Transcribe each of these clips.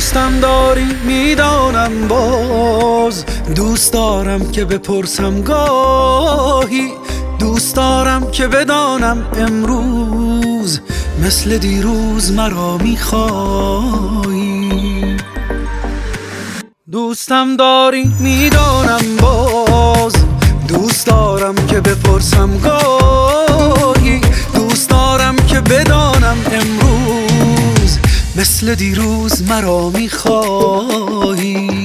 دوستم داری میدانم، باز دوست دارم که بپرسم گاهی، دوست دارم که بدانم امروز مثل دیروز مرا میخوایی. دوستم داری میدانم، باز دوست دارم که بپرسم گاهی، دوست دارم که بدانم امروز مثل دیروز مرا میخوایی.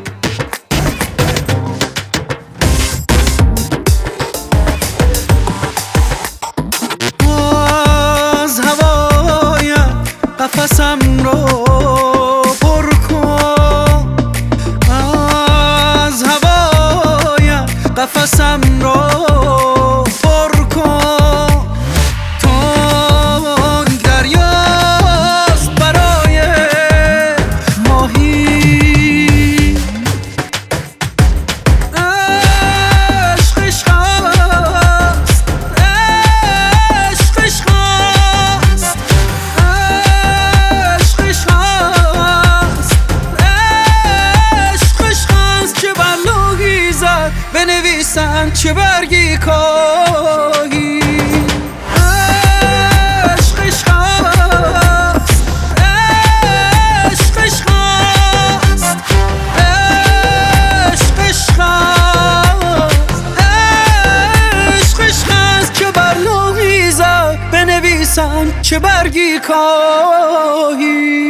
از هوایم قفسم رو پر کن، از هوایم قفسم رو پر کن. تنگ دریاست برای ماهی، عشقش خواست، عشقش خواست، عشقش خواست، عشقش خواست. چه بلوغی زد بنویسن چه برگی کاهی. عشقش خواست، عشقش خواست، عشقش خواست، عشقش خواست. چه بلوغی زد بنویسن چه برگی کاهی.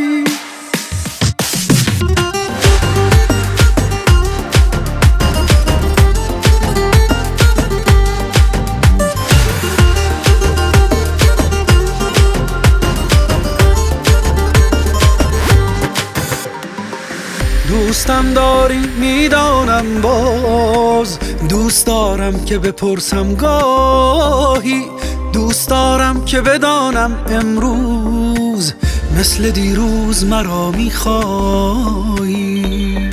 دوستم داری میدانم، باز دوست دارم که بپرسم گاهی، دوست دارم که بدانم امروز مثل دیروز مرا میخوایی.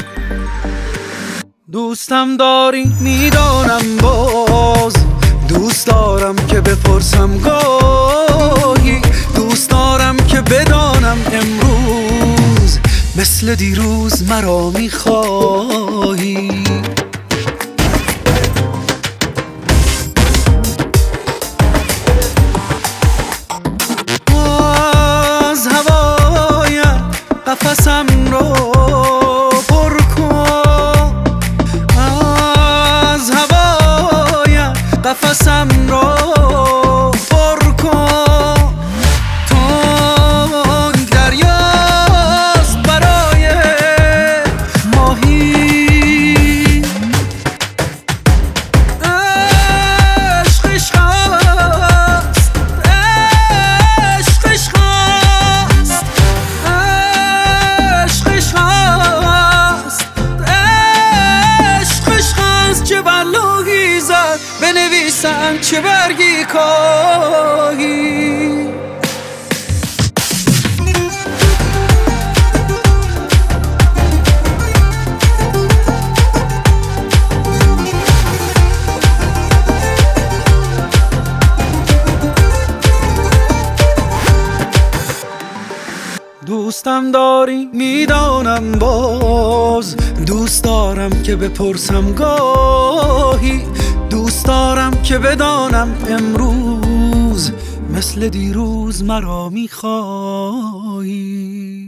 دوستم داری میدانم، باز دوست دارم که بپرسم گاهی، دوست دارم که بدانم امروز مثل دیروز مرا میخوایی. از هوایم قفسم رو پر کن، از هوایم قفسم رو پر کن. تنگ دریاست برای ماهی، عشقش خواست، عشقش خواست، عشقش خواست، عشقش خواست. چه بلوغی زد بنویسن چه برگی کاهی. دوستم داری میدانم، باز دوست دارم که بپرسم گاهی، دوست دارم که بدانم امروز مثل دیروز مرا میخوایی.